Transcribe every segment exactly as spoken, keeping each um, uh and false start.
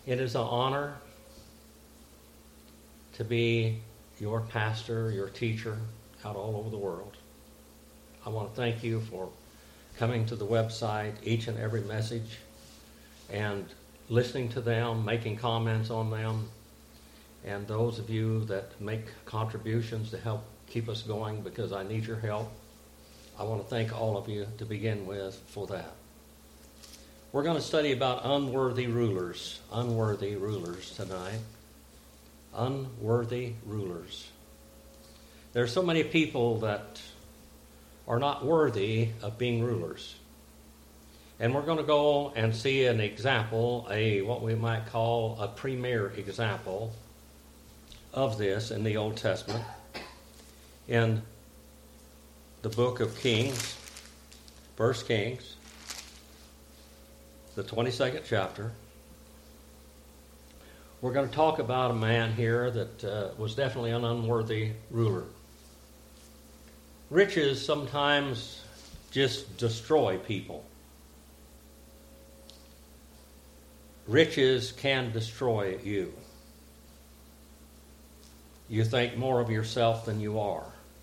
It is an honor to be your pastor, your teacher out all over the world. I want to thank you for coming to the website, each and every message, and listening to them, making comments on them, and those of you that make contributions to help keep us going, because I need your help. I want to thank all of you to begin with for that. We're going to study about unworthy rulers, unworthy rulers tonight. Unworthy rulers. There are so many people that are not worthy of being rulers. And we're going to go and see an example, a what we might call a premier example of this in the Old Testament, in the book of Kings, First Kings, the twenty-second chapter. We're going to talk about a man here that uh, was definitely an unworthy ruler. Riches sometimes just destroy people. Riches can destroy you. You think more of yourself than you are.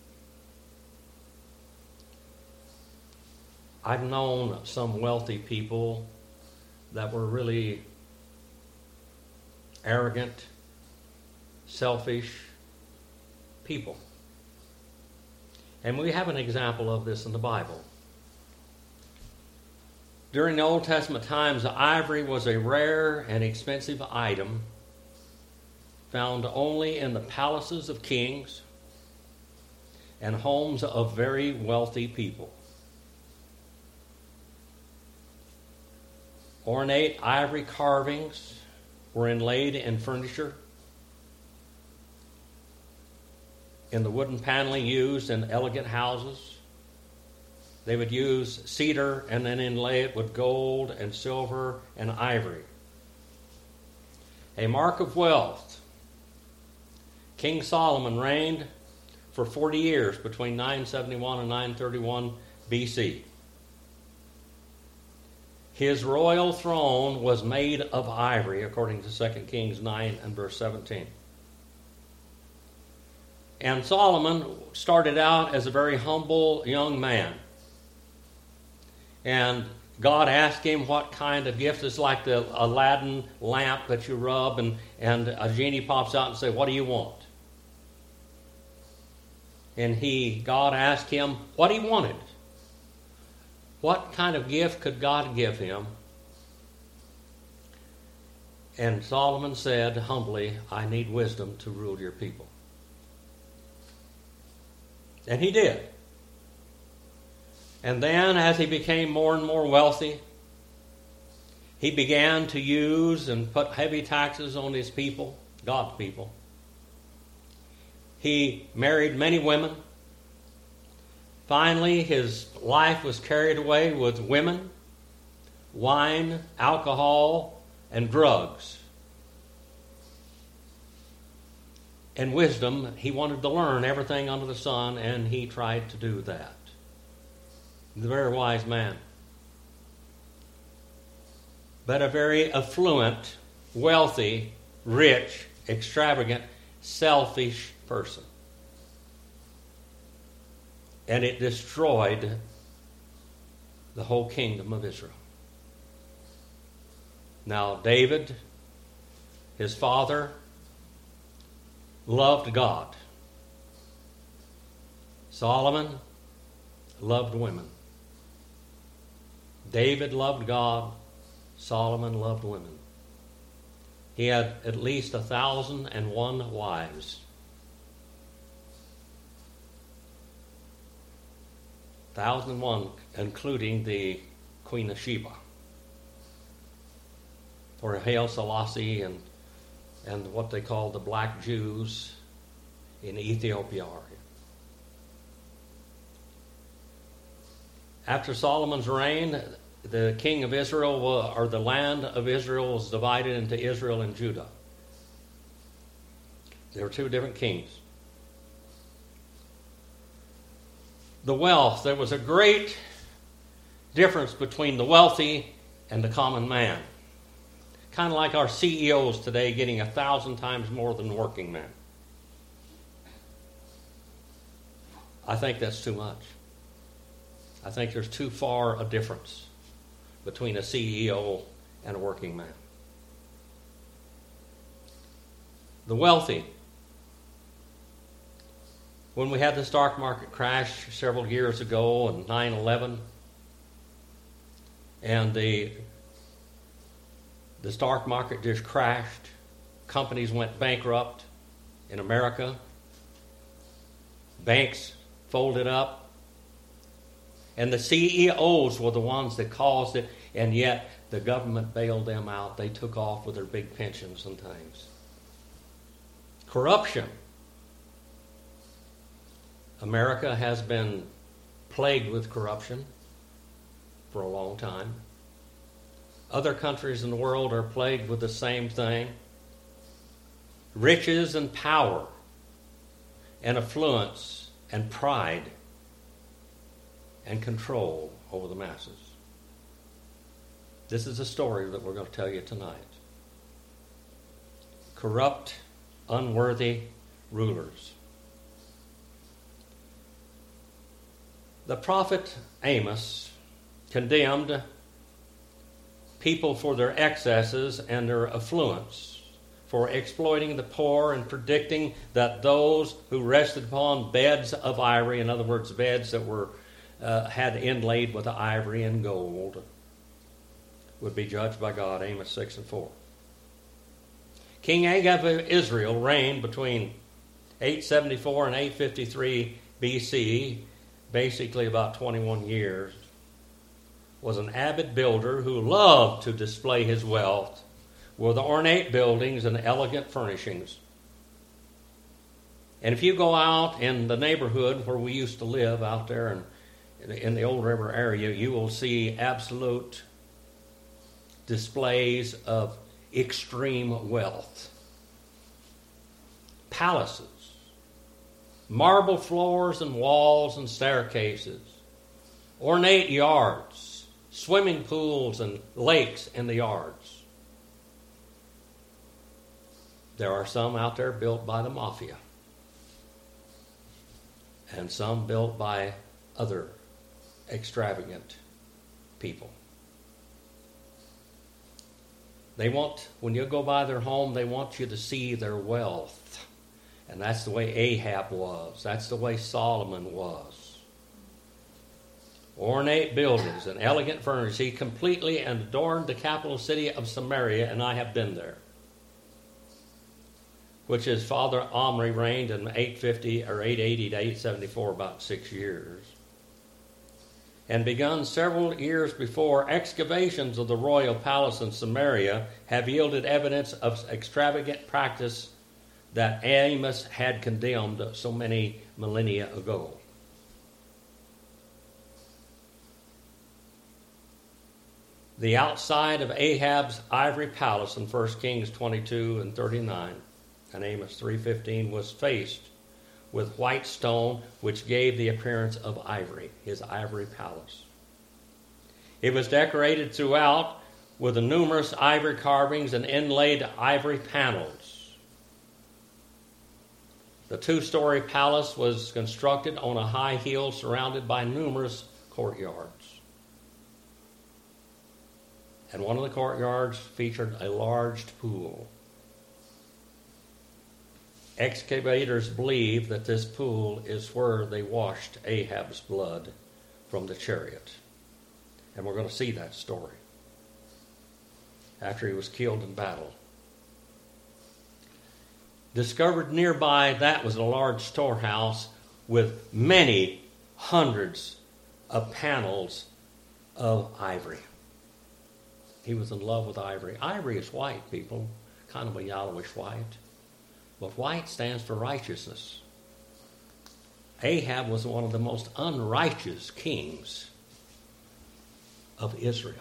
I've known some wealthy people that were really arrogant, selfish people. And we have an example of this in the Bible. During the Old Testament times, ivory was a rare and expensive item found only in the palaces of kings and homes of very wealthy people. Ornate ivory carvings were inlaid in furniture, in the wooden paneling used in elegant houses. They would use cedar and then inlay it with gold and silver and ivory. A mark of wealth. King Solomon reigned for forty years between nine seventy-one and nine thirty-one B C. His royal throne was made of ivory, according to Second Kings nine and verse seventeen. And Solomon started out as a very humble young man. And God asked him what kind of gift. It's like the Aladdin lamp that you rub, and, and a genie pops out and says, "What do you want?" And he, God asked him what he wanted. What kind of gift could God give him? And Solomon said humbly, "I need wisdom to rule your people." And he did. And then as he became more and more wealthy, he began to use and put heavy taxes on his people, God's people. He married many women. Finally, his life was carried away with women, wine, alcohol, and drugs. And wisdom, he wanted to learn everything under the sun, and he tried to do that. He's a very wise man. But a very affluent, wealthy, rich, extravagant, selfish person. And it destroyed the whole kingdom of Israel. Now, David, his father, loved God. Solomon loved women. David loved God. Solomon loved women. He had at least a thousand and one wives. Thousand and one, including the Queen of Sheba, or Haile Selassie, and and what they call the Black Jews in Ethiopia. After Solomon's reign, the king of Israel, or the land of Israel, was divided into Israel and Judah. There were two different kings. The wealth, there was a great difference between the wealthy and the common man. Kind of like our C E Os today getting a thousand times more than working men. I think that's too much. I think there's too far a difference between a C E O and a working man. The wealthy. When we had the stock market crash several years ago in nine eleven, and the, the stock market just crashed, companies went bankrupt in America, banks folded up, and the C E Os were the ones that caused it, and yet the government bailed them out. They took off with their big pensions and things. Corruption. America has been plagued with corruption for a long time. Other countries in the world are plagued with the same thing. Riches and power and affluence and pride and control over the masses. This is a story that we're going to tell you tonight. Corrupt, unworthy rulers. The prophet Amos condemned people for their excesses and their affluence, for exploiting the poor and predicting that those who rested upon beds of ivory, in other words, beds that were uh, had inlaid with ivory and gold, would be judged by God. Amos six and four. King Agab of Israel reigned between eight seventy-four and eight fifty-three B C, basically about twenty-one years, was an avid builder who loved to display his wealth with ornate buildings and elegant furnishings. And if you go out in the neighborhood where we used to live out there in, in the Old River area, you will see absolute displays of extreme wealth. Palaces, marble floors and walls and staircases, ornate yards, swimming pools and lakes in the yards. There are some out there built by the mafia, and some built by other extravagant people. They want, when you go by their home, they want you to see their wealth. And that's the way Ahab was. That's the way Solomon was. Ornate buildings and elegant furniture. He completely adorned the capital city of Samaria, and I have been there. Which his father Omri reigned in eight fifty or eight eighty to eight seventy-four, about six years. And begun several years before, excavations of the royal palace in Samaria have yielded evidence of extravagant practice that Amos had condemned so many millennia ago. The outside of Ahab's ivory palace in First Kings twenty-two and thirty-nine and Amos three fifteen was faced with white stone, which gave the appearance of ivory, his ivory palace. It was decorated throughout with the numerous ivory carvings and inlaid ivory panels. The two-story palace was constructed on a high hill surrounded by numerous courtyards. And one of the courtyards featured a large pool. Excavators believe that this pool is where they washed Ahab's blood from the chariot. And we're going to see that story after he was killed in battle. Discovered nearby, that was a large storehouse with many hundreds of panels of ivory. He was in love with ivory. Ivory is white, people, kind of a yellowish white. But white stands for righteousness. Ahab was one of the most unrighteous kings of Israel.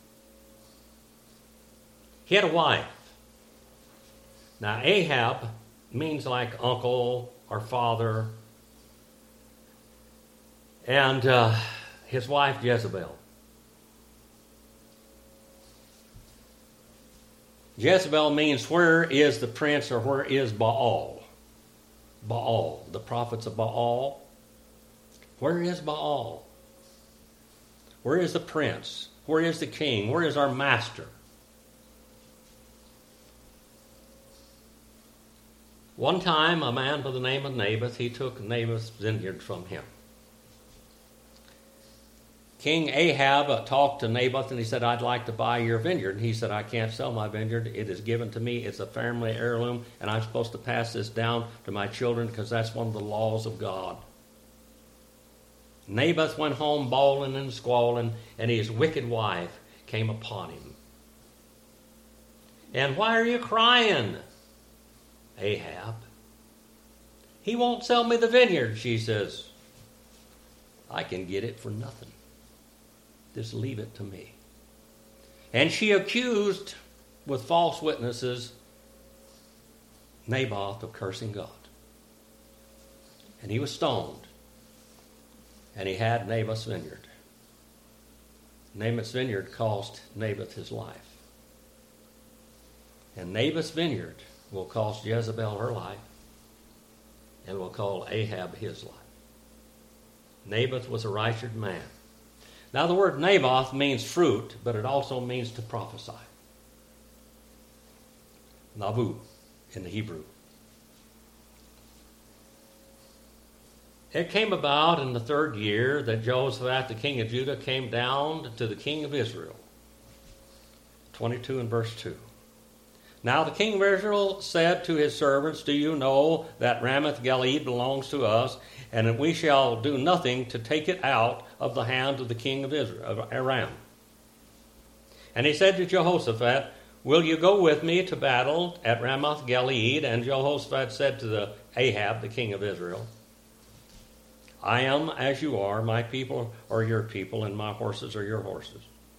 He had a wife. Now, Ahab means like uncle or father. And uh, his wife, Jezebel. Jezebel means where is the prince, or where is Baal? Baal, the prophets of Baal. Where is Baal? Where is the prince? Where is the king? Where is our master? One time, a man by the name of Naboth, he took Naboth's vineyard from him. King Ahab uh, talked to Naboth and he said, I'd like to buy your vineyard. And he said, I can't sell my vineyard. It is given to me. It's a family heirloom, and I'm supposed to pass this down to my children because that's one of the laws of God. Naboth went home bawling and squalling, and his wicked wife came upon him. And why are you crying, Ahab? He won't sell me the vineyard, she says. I can get it for nothing. Just leave it to me. And she accused, with false witnesses, Naboth of cursing God. And he was stoned. And he had Naboth's vineyard. Naboth's vineyard cost Naboth his life. And Naboth's vineyard will cost Jezebel her life, and will call Ahab his life. Naboth was a righteous man. Now the word Naboth means fruit, but it also means to prophesy. Nabu in the Hebrew. It came about in the third year that Jehoshaphat, the king of Judah, came down to the king of Israel. twenty-two and verse two. Now the king of Israel said to his servants, do you know that Ramoth Gilead belongs to us, and that we shall do nothing to take it out of the hand of the king of Israel, of Aram? And he said to Jehoshaphat, will you go with me to battle at Ramoth Gilead? And Jehoshaphat said to the Ahab, the king of Israel, I am as you are, my people are your people, and my horses are your horses.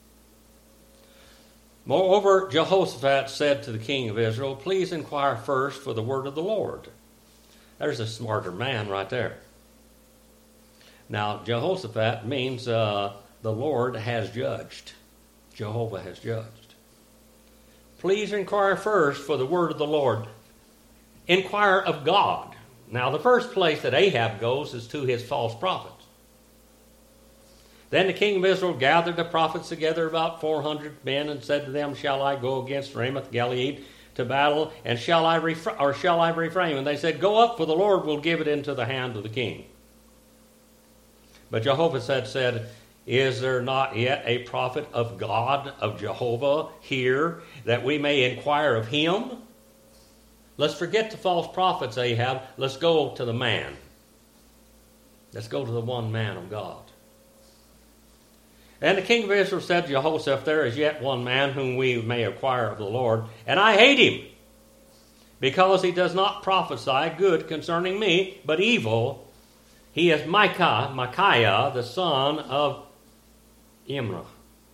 Moreover, Jehoshaphat said to the king of Israel, please inquire first for the word of the Lord. There's a smarter man right there. Now, Jehoshaphat means uh, the Lord has judged. Jehovah has judged. Please inquire first for the word of the Lord. Inquire of God. Now, the first place that Ahab goes is to his false prophets. Then the king of Israel gathered the prophets together, about four hundred men, and said to them, shall I go against Ramoth Gilead to battle, and shall I refra- or shall I refrain? And they said, go up, for the Lord will give it into the hand of the king. But Jehoshaphat said, is there not yet a prophet of God, of Jehovah, here, that we may inquire of him? Let's forget the false prophets, Ahab. Let's go to the man. Let's go to the one man of God. And the king of Israel said to Jehoshaphat, there is yet one man whom we may acquire of the Lord, and I hate him, because he does not prophesy good concerning me, but evil. He is Micah, Micaiah, the son of Imrah.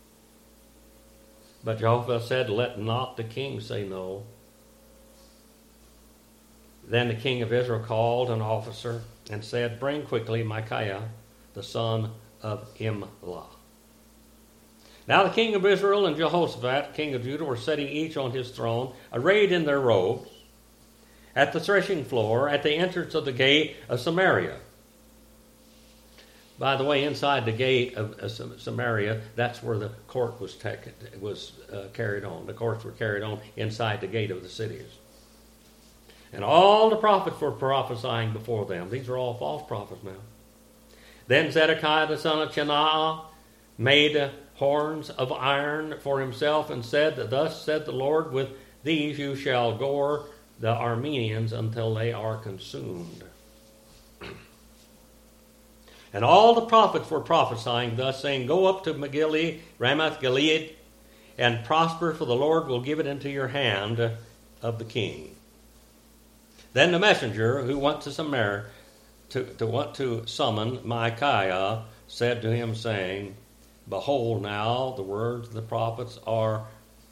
But Jehoshaphat said, let not the king say no. Then the king of Israel called an officer and said, bring quickly Micaiah, the son of Imlah. Now the king of Israel and Jehoshaphat, king of Judah, were sitting each on his throne, arrayed in their robes, at the threshing floor, at the entrance of the gate of Samaria. By the way, inside the gate of Samaria, that's where the court was, taken, was uh, carried on. The courts were carried on inside the gate of the cities. And all the prophets were prophesying before them. These are all false prophets now. Then Zedekiah the son of Chenaanah made horns of iron for himself, and said, thus said the Lord, with these you shall gore the Arameans until they are consumed. And all the prophets were prophesying thus, saying, go up to Gilead, Ramoth Gilead, and prosper, for the Lord will give it into your hand of the king. Then the messenger who went to Samaria to, to want to summon Micaiah said to him, saying, behold, now the words of the prophets are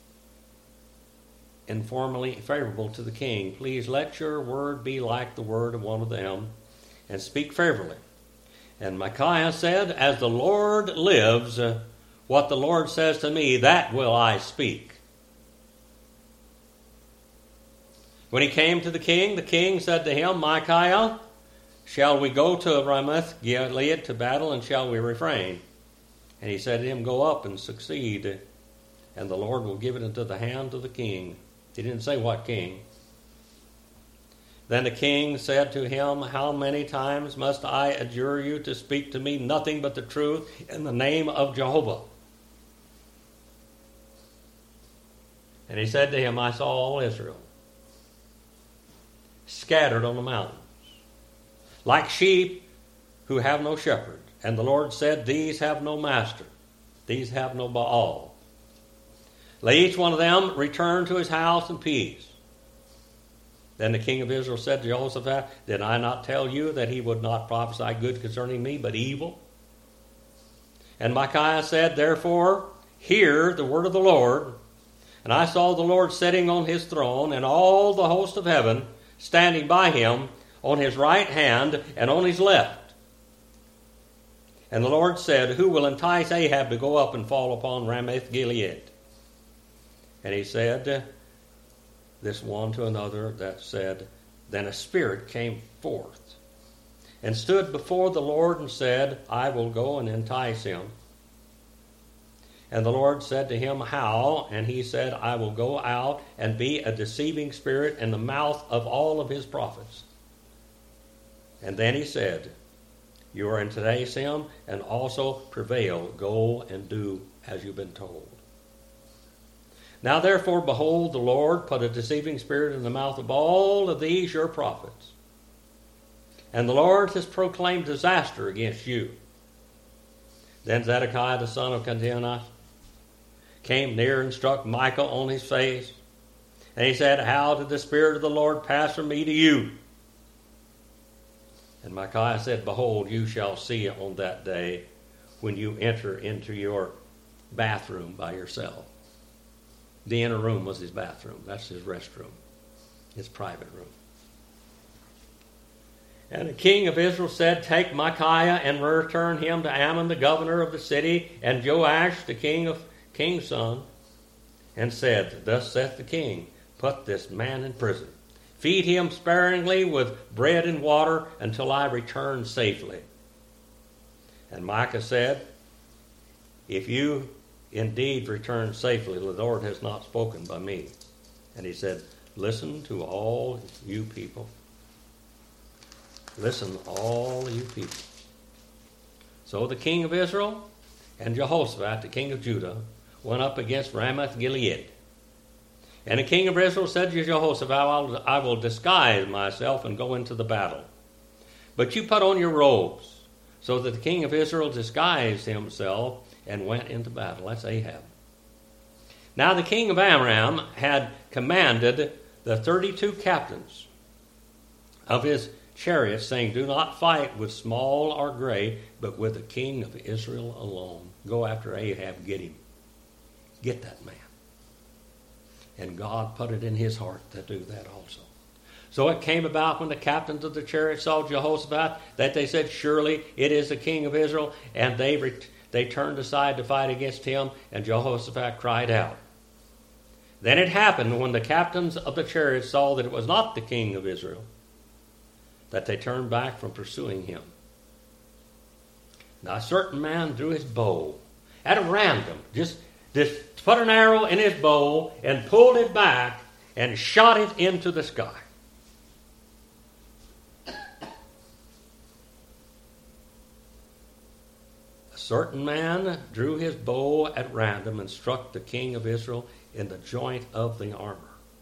informally favorable to the king. Please let your word be like the word of one of them, and speak favorably. And Micaiah said, as the Lord lives, what the Lord says to me, that will I speak. When he came to the king, the king said to him, Micaiah, shall we go to Ramoth Gilead to battle, and shall we refrain? And he said to him, go up and succeed, and the Lord will give it into the hand of the king. He didn't say what king. Then the king said to him, how many times must I adjure you to speak to me nothing but the truth in the name of Jehovah? And he said to him, I saw all Israel scattered on the mountains, like sheep who have no shepherd. And the Lord said, these have no master, these have no Baal. Let each one of them return to his house in peace. Then the king of Israel said to Jehoshaphat, did I not tell you that he would not prophesy good concerning me, but evil? And Micaiah said, therefore, hear the word of the Lord. And I saw the Lord sitting on his throne, and all the host of heaven standing by him on his right hand and on his left. And the Lord said, who will entice Ahab to go up and fall upon Ramoth Gilead? And he said, this one to another that said, then a spirit came forth and stood before the Lord and said, I will go and entice him. And the Lord said to him, how? And he said, I will go out and be a deceiving spirit in the mouth of all of his prophets. And then he said, you are in today's him, and also prevail. Go and do as you've been told. Now therefore, behold, the Lord put a deceiving spirit in the mouth of all of these your prophets. And the Lord has proclaimed disaster against you. Then Zedekiah the son of Kenaniah came near and struck Micah on his face. And he said, how did the Spirit of the Lord pass from me to you? And Micaiah said, behold, you shall see on that day when you enter into your bathroom by yourself. The inner room was his bathroom. That's his restroom, his private room. And the king of Israel said, take Micaiah and return him to Ammon, the governor of the city, and Joash, the king of king's son, and said, thus saith the king, put this man in prison. Feed him sparingly with bread and water until I return safely. And Micah said, if you indeed return safely, the Lord has not spoken by me. And he said, listen to all you people. Listen, all you people. So the king of Israel and Jehoshaphat, the king of Judah, went up against Ramoth Gilead. And the king of Israel said to Jehoshaphat, I will disguise myself and go into the battle. But you put on your robes. So that the king of Israel disguised himself and went into battle. That's Ahab. Now the king of Aram had commanded the thirty-two captains of his chariots, saying, do not fight with small or great, but with the king of Israel alone. Go after Ahab, get him. Get that man. And God put it in his heart to do that also. So it came about when the captains of the chariots saw Jehoshaphat that they said, surely it is the king of Israel. And they ret- they turned aside to fight against him, and Jehoshaphat cried out. Then it happened when the captains of the chariots saw that it was not the king of Israel, that they turned back from pursuing him. Now a certain man drew his bow at random, just, just put an arrow in his bow and pulled it back and shot it into the sky. A certain man drew his bow at random and struck the king of Israel in the joint of the armor.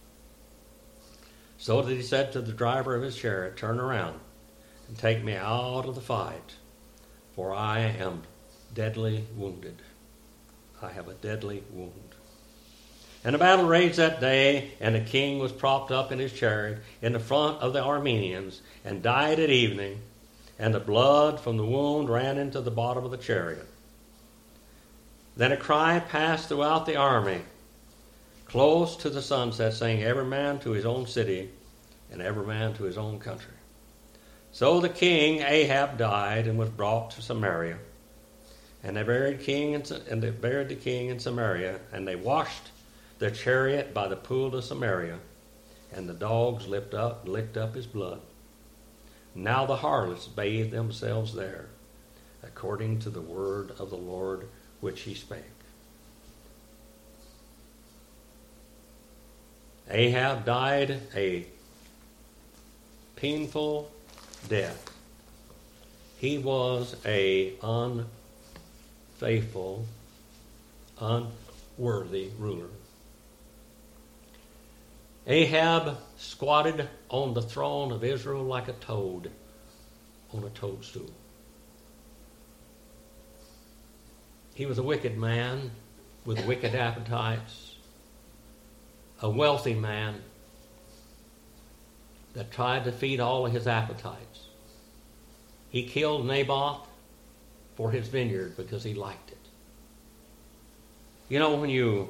So that he said to the driver of his chariot, turn around and take me out of the fight, for I am deadly wounded. I have a deadly wound. And a battle raged that day, and the king was propped up in his chariot in the front of the Arameans, and died at evening, and the blood from the wound ran into the bottom of the chariot. Then a cry passed throughout the army, close to the sunset, saying, every man to his own city, and every man to his own country. So the king Ahab died and was brought to Samaria. And they buried king in, and they buried the king in Samaria, and they washed the chariot by the pool of Samaria, and the dogs licked up, licked up his blood. Now the harlots bathe themselves there, according to the word of the Lord which he spake. Ahab died a painful death. He was a unfaithful, unworthy ruler. Ahab squatted on the throne of Israel like a toad on a toadstool. He was a wicked man with wicked appetites, a wealthy man that tried to feed all of his appetites. He killed Naboth for his vineyard because he liked it. You know, when you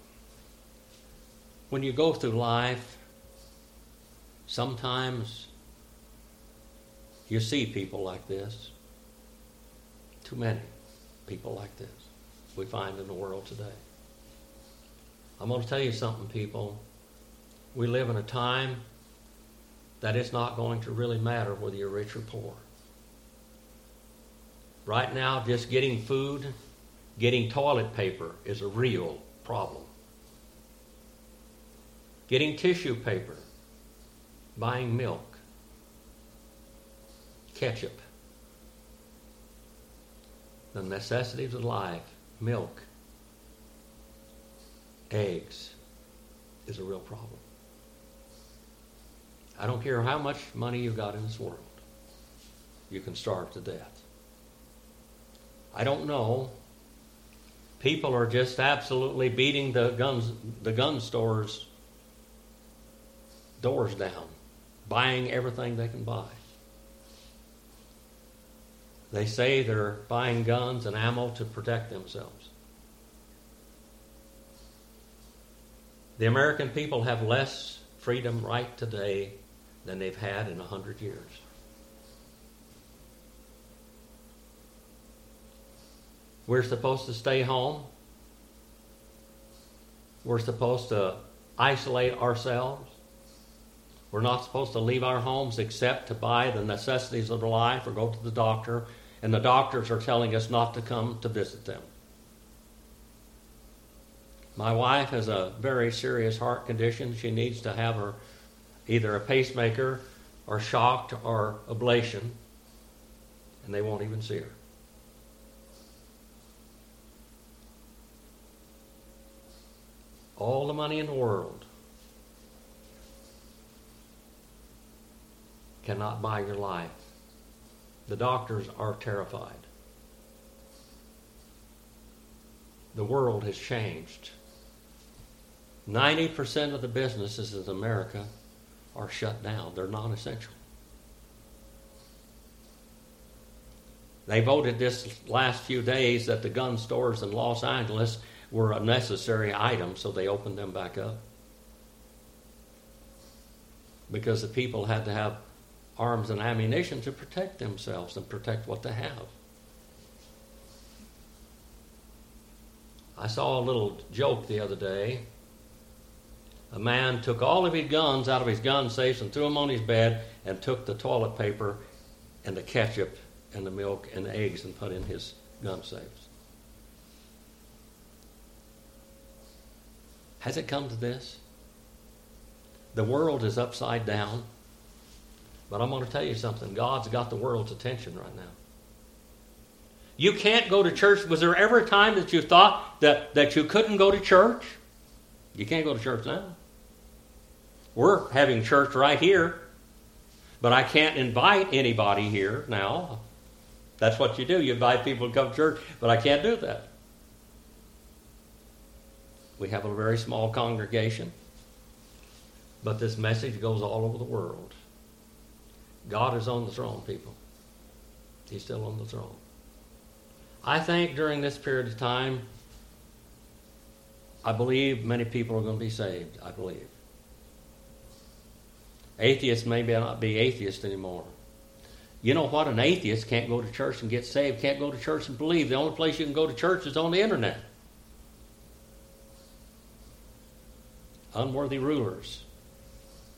when you go through life, sometimes you see people like this. Too many people like this we find in the world today. I'm going to tell you something, people. We live in a time that it's not going to really matter whether you're rich or poor. Right now, just getting food, getting toilet paper is a real problem. Getting tissue paper, buying milk, ketchup, the necessities of life, milk, eggs, is a real problem. I don't care how much money you've got in this world. You can starve to death. I don't know. People are just absolutely beating the guns, the gun stores' doors down, buying everything they can buy. They say they're buying guns and ammo to protect themselves. The American people have less freedom right today than they've had in a hundred years. We're supposed to stay home. We're supposed to isolate ourselves. We're not supposed to leave our homes except to buy the necessities of life or go to the doctor, and the doctors are telling us not to come to visit them. My wife has a very serious heart condition. She needs to have her either a pacemaker or shocked or ablation, and they won't even see her. All the money in the world cannot buy your life. The doctors are terrified. The world has changed. ninety percent of the businesses in America are shut down. They're non-essential. They voted this last few days that the gun stores in Los Angeles were a necessary item, so they opened them back up. Because the people had to have arms and ammunition to protect themselves and protect what they have. I saw a little joke the other day. A man took all of his guns out of his gun safes and threw them on his bed and took the toilet paper and the ketchup and the milk and the eggs and put in his gun safes. Has it come to this? The world is upside down. But I'm going to tell you something. God's got the world's attention right now. You can't go to church. Was there ever a time that you thought that, that you couldn't go to church? You can't go to church now. We're having church right here. But I can't invite anybody here now. That's what you do. You invite people to come to church. But I can't do that. We have a very small congregation. But this message goes all over the world. God is on the throne, people. He's still on the throne. I think during this period of time, I believe many people are going to be saved. I believe. Atheists may not be atheists anymore. You know what? An atheist can't go to church and get saved, can't go to church and believe. The only place you can go to church is on the internet. Unworthy rulers.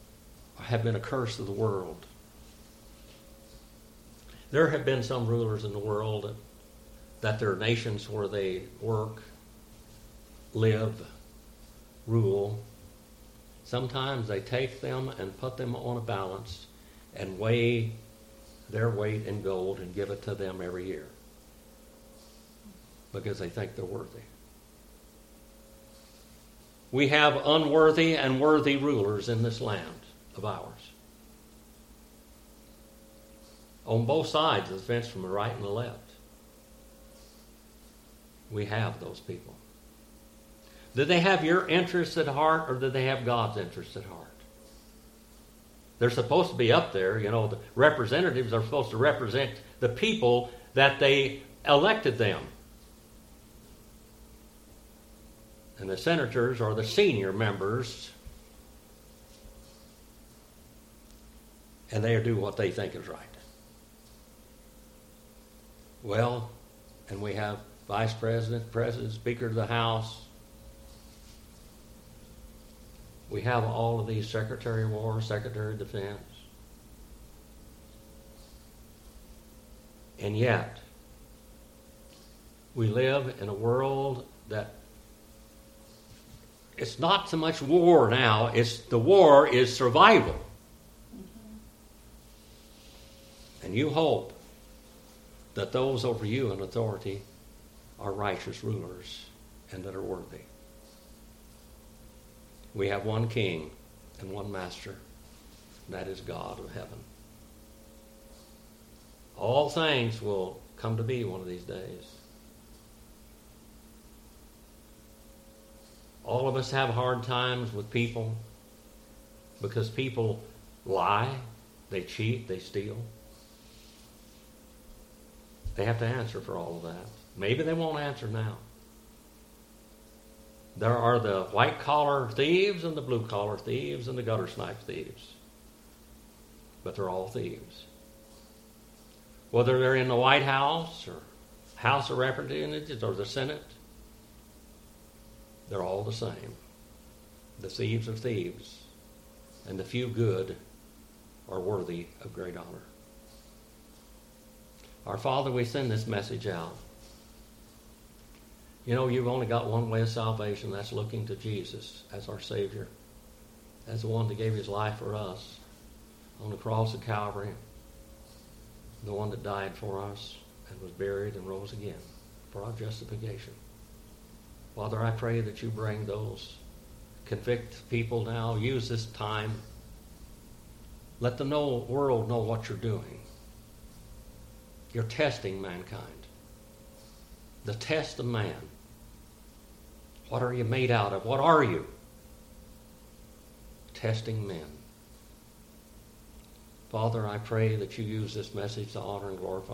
have been a curse of the world. There have been some rulers in the world that their nations where they work, live, rule, sometimes they take them and put them on a balance and weigh their weight in gold and give it to them every year because they think they're worthy. We have unworthy and worthy rulers in this land of ours. On both sides of the fence, from the right and the left. We have those people. Did they have your interests at heart, or did they have God's interests at heart? They're supposed to be up there. You know, the representatives are supposed to represent the people that they elected them. And the senators are the senior members, and they do what they think is right. Well, and we have Vice President, President, Speaker of the House. We have all of these Secretary of War, Secretary of Defense. And yet, we live in a world that it's not so much war now, it's the war is survival. Mm-hmm. And you hope that those over you in authority are righteous rulers and that are worthy. We have one king and one master, and that is God of heaven. All things will come to be one of these days. All of us have hard times with people because people lie, they cheat, they steal. They have to answer for all of that. Maybe they won't answer now. There are the white-collar thieves and the blue-collar thieves and the gutter-snipe thieves. But they're all thieves. Whether they're in the White House or House of Representatives or the Senate, they're all the same. The thieves are thieves, and the few good are worthy of great honor. Our Father, we send this message out. You know, you've only got one way of salvation. That's looking to Jesus as our Savior, as the one that gave his life for us on the cross of Calvary, the one that died for us and was buried and rose again for our justification. Father, I pray that you bring those, convict people now, use this time. Let the know, world know what you're doing. You're testing mankind. The test of man. What are you made out of? What are you? Testing men. Father, I pray that you use this message to honor and glorify